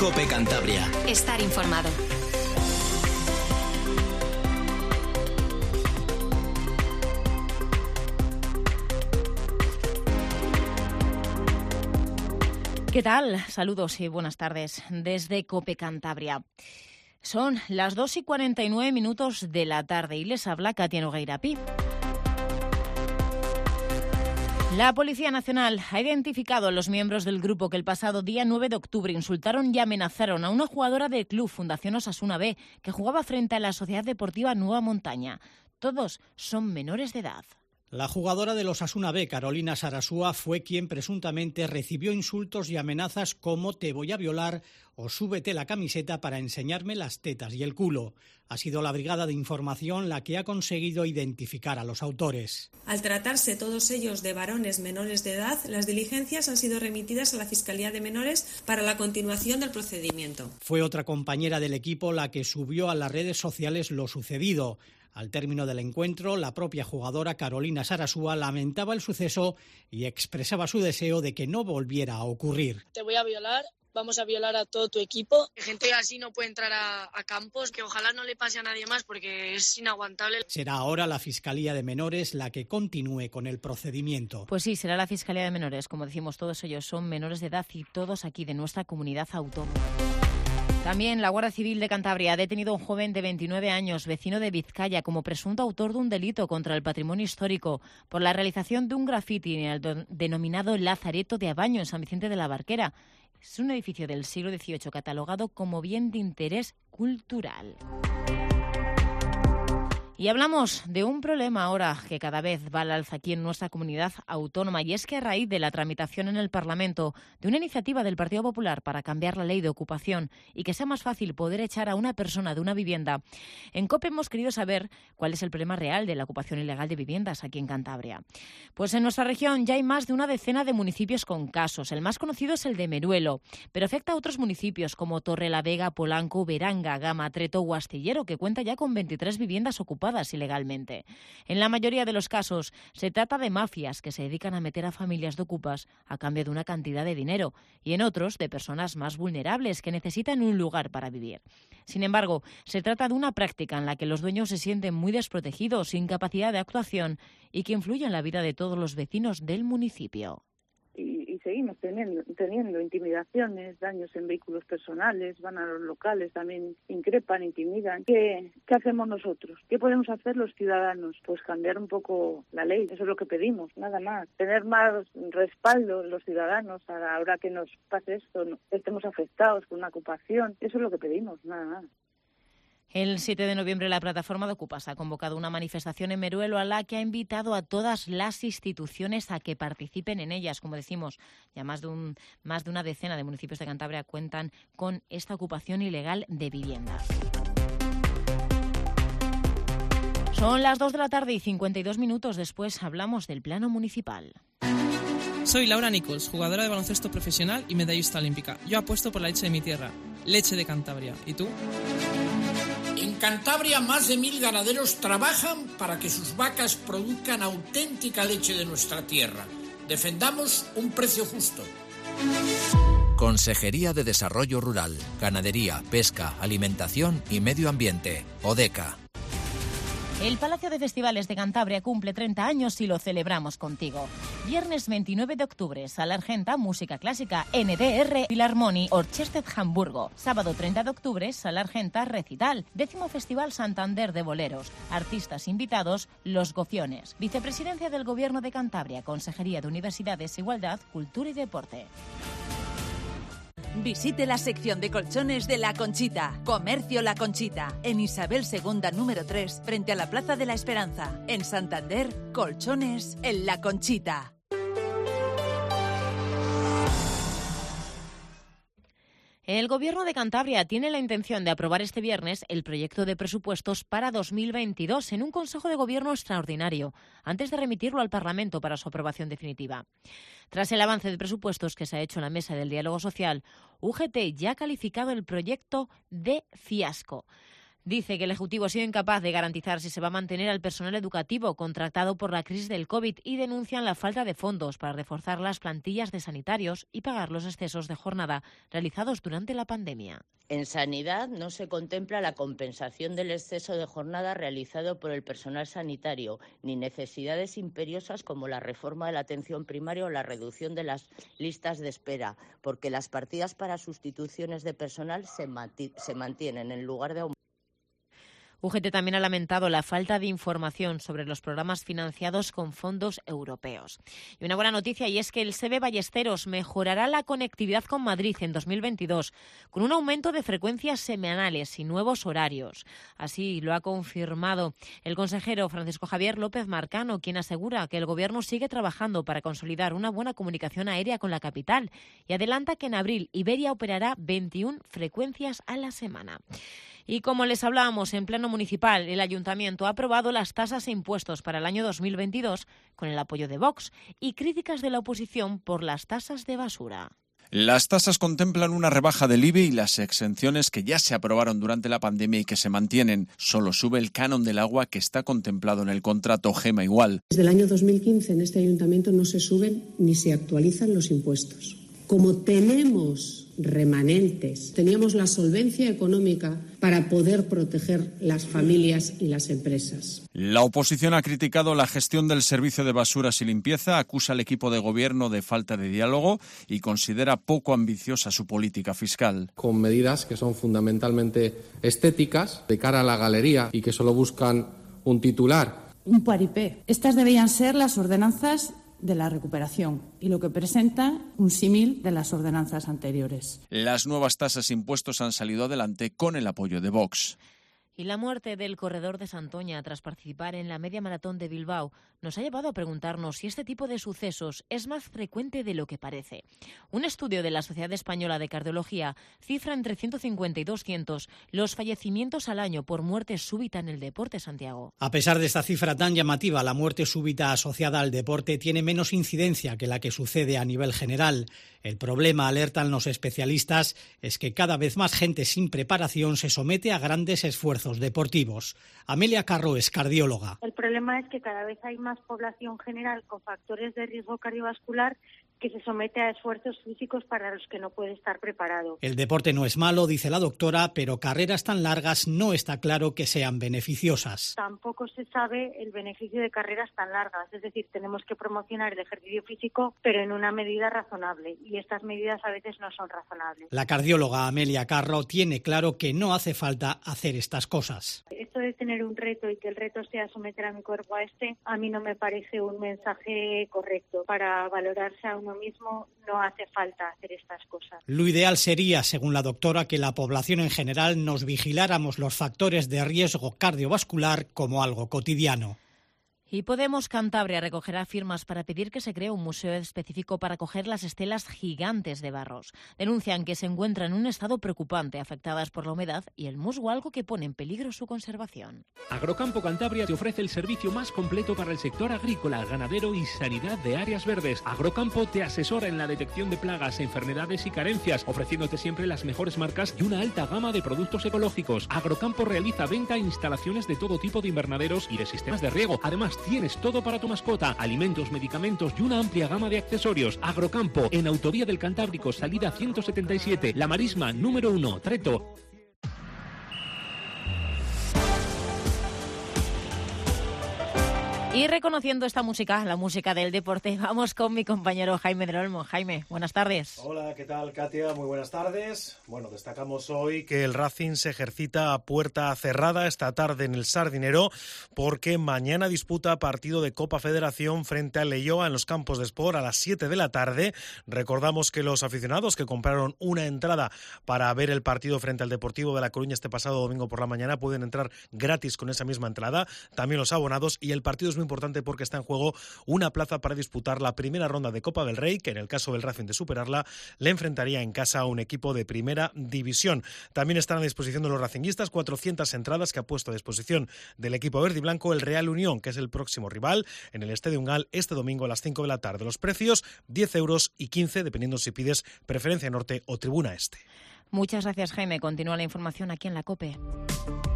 COPE Cantabria. Estar informado. ¿Qué tal? Saludos y buenas tardes desde COPE Cantabria. Son las 2:49 de la tarde y les habla Katia Nogueira Pi. La Policía Nacional ha identificado a los miembros del grupo que el pasado día 9 de octubre insultaron y amenazaron a una jugadora del club Fundación Osasuna B que jugaba frente a la Sociedad Deportiva Nueva Montaña. Todos son menores de edad. La jugadora del Osasuna B, Carolina Sarasúa, fue quien presuntamente recibió insultos y amenazas como «te voy a violar» o «súbete la camiseta para enseñarme las tetas y el culo». Ha sido la Brigada de Información la que ha conseguido identificar a los autores. Al tratarse todos ellos de varones menores de edad, las diligencias han sido remitidas a la Fiscalía de Menores para la continuación del procedimiento. Fue otra compañera del equipo la que subió a las redes sociales lo sucedido. Al término del encuentro, la propia jugadora Carolina Sarasúa lamentaba el suceso y expresaba su deseo de que no volviera a ocurrir. Te voy a violar, vamos a violar a todo tu equipo. Gente así no puede entrar a campos, que ojalá no le pase a nadie más porque es inaguantable. Será ahora la Fiscalía de Menores la que continúe con el procedimiento. Pues sí, será la Fiscalía de Menores. Como decimos, todos ellos son menores de edad y todos aquí de nuestra comunidad autónoma. También la Guardia Civil de Cantabria ha detenido a un joven de 29 años, vecino de Vizcaya, como presunto autor de un delito contra el patrimonio histórico por la realización de un grafiti en el denominado Lazareto de Abaño, en San Vicente de la Barquera. Es un edificio del siglo XVIII catalogado como bien de interés cultural. Y hablamos de un problema ahora que cada vez va al alza aquí en nuestra comunidad autónoma, y es que a raíz de la tramitación en el Parlamento de una iniciativa del Partido Popular para cambiar la ley de ocupación y que sea más fácil poder echar a una persona de una vivienda, en COPE hemos querido saber cuál es el problema real de la ocupación ilegal de viviendas aquí en Cantabria. Pues en nuestra región ya hay más de una decena de municipios con casos. El más conocido es el de Meruelo, pero afecta a otros municipios como Torrelavega, Polanco, Beranga, Gama, Treto o Astillero, que cuenta ya con 23 viviendas ocupadas ilegalmente. En la mayoría de los casos se trata de mafias que se dedican a meter a familias de ocupas a cambio de una cantidad de dinero, y en otros de personas más vulnerables que necesitan un lugar para vivir. Sin embargo, se trata de una práctica en la que los dueños se sienten muy desprotegidos, sin capacidad de actuación y que influye en la vida de todos los vecinos del municipio. Y seguimos teniendo intimidaciones, daños en vehículos personales, van a los locales, también increpan, intimidan. ¿Qué hacemos nosotros? ¿Qué podemos hacer los ciudadanos? Pues cambiar un poco la ley, eso es lo que pedimos, nada más. Tener más respaldo los ciudadanos a la hora que nos pase esto, no estemos afectados con una ocupación, eso es lo que pedimos, nada más. El 7 de noviembre la plataforma de Ocupas ha convocado una manifestación en Meruelo a la que ha invitado a todas las instituciones a que participen en ellas. Como decimos, ya más de una decena de municipios de Cantabria cuentan con esta ocupación ilegal de viviendas. Son las 2 de la tarde y 52 minutos. Después hablamos del plano municipal. Soy Laura Nichols, jugadora de baloncesto profesional y medallista olímpica. Yo apuesto por la leche de mi tierra, leche de Cantabria. ¿Y tú? En Cantabria, más de 1.000 ganaderos trabajan para que sus vacas produzcan auténtica leche de nuestra tierra. Defendamos un precio justo. Consejería de Desarrollo Rural, Ganadería, Pesca, Alimentación y Medio Ambiente, ODECA. El Palacio de Festivales de Cantabria cumple 30 años y lo celebramos contigo. Viernes 29 de octubre, Sala Argenta, música clásica, NDR, Philharmonie, Orchestra Hamburgo. Sábado 30 de octubre, Sala Argenta, recital. 10º Festival Santander de Boleros. Artistas invitados, Los Gofiones. Vicepresidencia del Gobierno de Cantabria, Consejería de Universidades, Igualdad, Cultura y Deporte. Visite la sección de colchones de La Conchita. Comercio La Conchita. En Isabel II, número 3, frente a la Plaza de la Esperanza. En Santander, colchones en La Conchita. El Gobierno de Cantabria tiene la intención de aprobar este viernes el proyecto de presupuestos para 2022 en un Consejo de Gobierno extraordinario, antes de remitirlo al Parlamento para su aprobación definitiva. Tras el avance de presupuestos que se ha hecho en la Mesa del Diálogo Social, UGT ya ha calificado el proyecto de fiasco. Dice que el Ejecutivo ha sido incapaz de garantizar si se va a mantener al personal educativo contratado por la crisis del COVID y denuncian la falta de fondos para reforzar las plantillas de sanitarios y pagar los excesos de jornada realizados durante la pandemia. En sanidad no se contempla la compensación del exceso de jornada realizado por el personal sanitario, ni necesidades imperiosas como la reforma de la atención primaria o la reducción de las listas de espera, porque las partidas para sustituciones de personal se mantienen en lugar de aumentar. UGT también ha lamentado la falta de información sobre los programas financiados con fondos europeos. Y una buena noticia, y es que el SEVE Ballesteros mejorará la conectividad con Madrid en 2022, con un aumento de frecuencias semanales y nuevos horarios. Así lo ha confirmado el consejero Francisco Javier López Marcano, quien asegura que el Gobierno sigue trabajando para consolidar una buena comunicación aérea con la capital y adelanta que en abril Iberia operará 21 frecuencias a la semana. Y como les hablábamos, en pleno municipal, el Ayuntamiento ha aprobado las tasas e impuestos para el año 2022 con el apoyo de Vox y críticas de la oposición por las tasas de basura. Las tasas contemplan una rebaja del IBI y las exenciones que ya se aprobaron durante la pandemia y que se mantienen. Solo sube el canon del agua que está contemplado en el contrato Gema Igual. Desde el año 2015 en este ayuntamiento no se suben ni se actualizan los impuestos. Como tenemos remanentes, teníamos la solvencia económica para poder proteger las familias y las empresas. La oposición ha criticado la gestión del servicio de basuras y limpieza, acusa al equipo de gobierno de falta de diálogo y considera poco ambiciosa su política fiscal. Con medidas que son fundamentalmente estéticas, de cara a la galería y que solo buscan un titular. Un paripé. Estas deberían ser las ordenanzas de la recuperación y lo que presenta un símil de las ordenanzas anteriores. Las nuevas tasas e impuestos han salido adelante con el apoyo de Vox. Y la muerte del corredor de Santoña tras participar en la media maratón de Bilbao nos ha llevado a preguntarnos si este tipo de sucesos es más frecuente de lo que parece. Un estudio de la Sociedad Española de Cardiología cifra entre 150 y 200 los fallecimientos al año por muerte súbita en el deporte, Santiago. A pesar de esta cifra tan llamativa, la muerte súbita asociada al deporte tiene menos incidencia que la que sucede a nivel general. El problema, alertan los especialistas, es que cada vez más gente sin preparación se somete a grandes esfuerzos deportivos. Amelia Carro es cardióloga. El problema es que cada vez hay más población general con factores de riesgo cardiovascular que se somete a esfuerzos físicos para los que no puede estar preparado. El deporte no es malo, dice la doctora, pero carreras tan largas no está claro que sean beneficiosas. Tampoco se sabe el beneficio de carreras tan largas, es decir, tenemos que promocionar el ejercicio físico, pero en una medida razonable, y estas medidas a veces no son razonables. La cardióloga Amelia Carro tiene claro que no hace falta hacer estas cosas. Esto de tener un reto y que el reto sea someter a mi cuerpo a mí no me parece un mensaje correcto. Para valorarse a uno mismo no hace falta hacer estas cosas. Lo ideal sería, según la doctora, que la población en general nos vigiláramos los factores de riesgo cardiovascular como algo cotidiano. Y Podemos Cantabria recogerá firmas para pedir que se cree un museo específico para acoger las estelas gigantes de Barros. Denuncian que se encuentran en un estado preocupante, afectadas por la humedad y el musgo, algo que pone en peligro su conservación. Agrocampo Cantabria te ofrece el servicio más completo para el sector agrícola, ganadero y sanidad de áreas verdes. Agrocampo te asesora en la detección de plagas, enfermedades y carencias, ofreciéndote siempre las mejores marcas y una alta gama de productos ecológicos. Agrocampo realiza venta e instalaciones de todo tipo de invernaderos y de sistemas de riego. Además, tienes todo para tu mascota, alimentos, medicamentos y una amplia gama de accesorios. Agrocampo, en Autovía del Cantábrico, salida 177, La Marisma, número 1, Treto. Y reconociendo esta música, la música del deporte, vamos con mi compañero Jaime del Olmo. Jaime, buenas tardes. Hola, ¿qué tal, Katia? Muy buenas tardes. Bueno, destacamos hoy que el Racing se ejercita a puerta cerrada esta tarde en el Sardinero porque mañana disputa partido de Copa Federación frente al Leioa en los campos de Sport a las 7 de la tarde. Recordamos que los aficionados que compraron una entrada para ver el partido frente al Deportivo de La Coruña este pasado domingo por la mañana pueden entrar gratis con esa misma entrada. También los abonados, y el partido es muy importante porque está en juego una plaza para disputar la primera ronda de Copa del Rey, que en el caso del Racing de superarla le enfrentaría en casa a un equipo de primera división. También están a disposición de los racinguistas 400 entradas que ha puesto a disposición del equipo verde y blanco el Real Unión, que es el próximo rival en el Estadio Ungal este domingo a las 5 de la tarde. Los precios 10 euros y 15, dependiendo si pides preferencia norte o tribuna este. Muchas gracias, Jaime. Continúa la información aquí en la COPE.